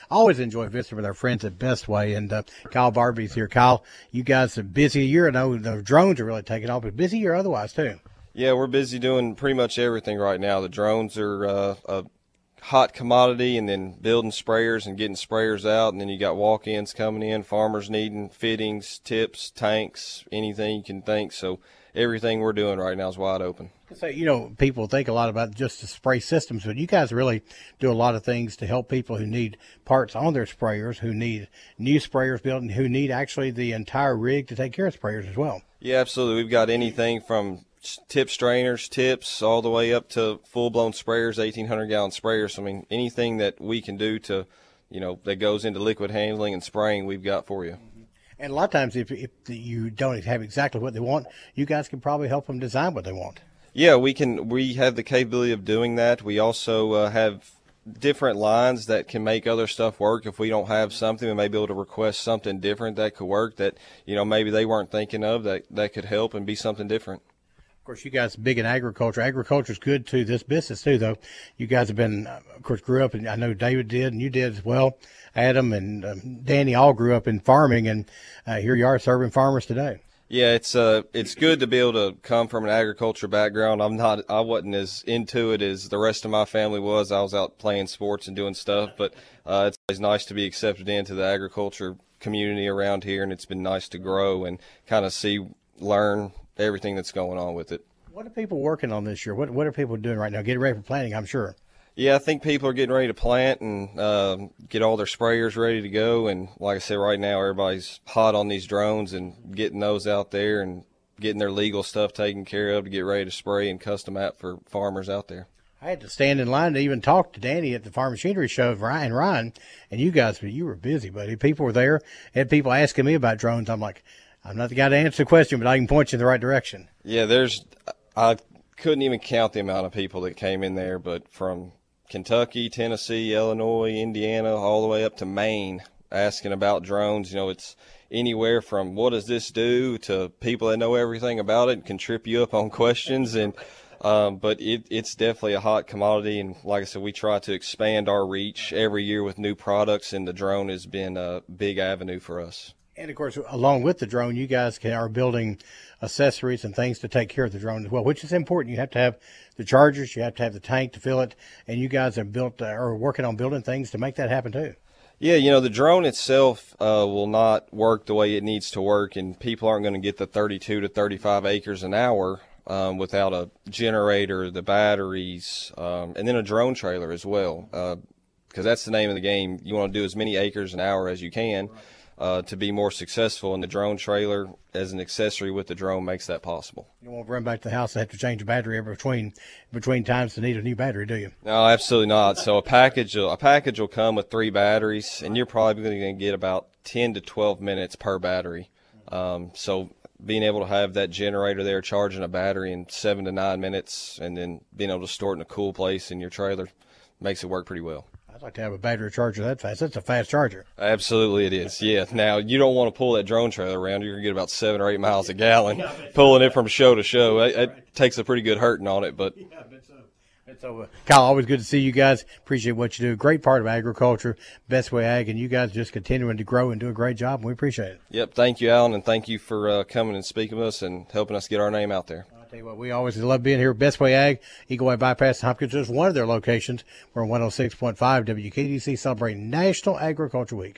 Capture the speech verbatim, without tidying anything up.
I always enjoy visiting with our friends at Best Way, and uh, Kyle Barbee's here. Kyle, you guys are busy year. I know the drones are really taking off, but busy year otherwise too. Yeah, we're busy doing pretty much everything right now. The drones are uh, a hot commodity, and then building sprayers and getting sprayers out, and then you got walk-ins coming in, farmers needing fittings, tips, tanks, anything you can think. So everything we're doing right now is wide open. So, you know, people think a lot about just the spray systems, but you guys really do a lot of things to help people who need parts on their sprayers, who need new sprayers built, and who need actually the entire rig to take care of sprayers as well. Yeah, absolutely. We've got anything from tip strainers, tips, all the way up to full-blown sprayers, eighteen hundred gallon sprayers. I mean, anything that we can do to, you know, that goes into liquid handling and spraying, we've got for you. And a lot of times, if, if you don't have exactly what they want, you guys can probably help them design what they want. Yeah, we can. We have the capability of doing that. We also uh, have different lines that can make other stuff work. If we don't have something, we may be able to request something different that could work, that, you know, maybe they weren't thinking of, that, that could help and be something different. Of course, you guys are big in agriculture. Agriculture is good to this business too, though. You guys have been, uh, of course, grew up, and I know David did, and you did as well. Adam and um, Danny all grew up in farming, and uh, here you are serving farmers today. Yeah, it's uh, it's good to be able to come from an agriculture background. I'm not, I wasn't as into it as the rest of my family was. I was out playing sports and doing stuff, but uh, it's always nice to be accepted into the agriculture community around here, and it's been nice to grow and kind of see, learn everything that's going on with it. What are people working on this year? What What are people doing right now? Getting ready for planting, I'm sure. Yeah, I think people are getting ready to plant and uh, get all their sprayers ready to go. And like I said, right now everybody's hot on these drones and getting those out there and getting their legal stuff taken care of to get ready to spray and custom app for farmers out there. I had to stand in line to even talk to Danny at the Farm Machinery Show, Ryan Ryan, and you guys, you were busy, buddy. People were there, had people asking me about drones. I'm like, I'm not the guy to answer the question, but I can point you in the right direction. Yeah, there's, I couldn't even count the amount of people that came in there, but from Kentucky, Tennessee, Illinois, Indiana, all the way up to Maine, asking about drones. You know, it's anywhere from what does this do to people that know everything about it and can trip you up on questions. And um, but it, it's definitely a hot commodity. And like I said, we try to expand our reach every year with new products, and the drone has been a big avenue for us. And, of course, along with the drone, you guys can, are building accessories and things to take care of the drone as well, which is important. You have to have the chargers, you have to have the tank to fill it, and you guys have built uh, are working on building things to make that happen too. Yeah, you know, the drone itself uh, will not work the way it needs to work, and people aren't going to get the thirty-two to thirty-five acres an hour um, without a generator, the batteries, um, and then a drone trailer as well, because uh, that's the name of the game. You want to do as many acres an hour as you can. Uh, to be more successful, and the drone trailer as an accessory with the drone makes that possible. You don't want to run back to the house and have to change the battery every between between times to need a new battery, do you? No, absolutely not. So a package a package will come with three batteries, and you're probably going to get about ten to twelve minutes per battery. Um, so being able to have that generator there charging a battery in seven to nine minutes, and then being able to store it in a cool place in your trailer makes it work pretty well. I'd like to have a battery charger that fast. That's a fast charger. Absolutely it is, yeah. Now, you don't want to pull that drone trailer around. You're going to get about seven or eight miles a gallon pulling it from show to show. It, it takes a pretty good hurting on it. But yeah, but so, but so uh, Kyle, always good to see you guys. Appreciate what you do. Great part of agriculture, Best Way Ag, and you guys just continuing to grow and do a great job, and we appreciate it. Yep, thank you, Alan, and thank you for uh, coming and speaking with us and helping us get our name out there. Tell you what, we always love being here. Best Way Ag, Eagle Way Bypass, Hopkins is one of their locations. We're on one oh six point five W K D C celebrating National Agriculture Week.